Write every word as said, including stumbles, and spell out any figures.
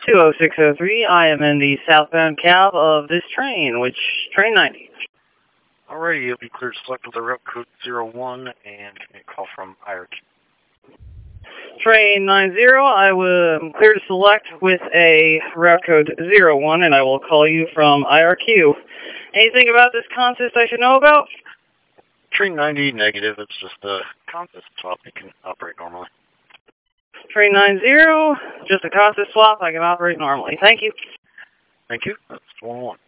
two oh six oh three. I am in the southbound cab of this train, which train ninety. Alrighty, you'll be cleared to select with a route code zero one and give me a call from I R Q. Train nine zero, I will clear to select with a route code zero one, and I will call you from I R Q. Anything about this consist I should know about? Train ninety, negative. It's just a consist swap. You can operate normally. Train nine zero, just a consist swap. I can operate normally. Thank you. Thank you. That's one one.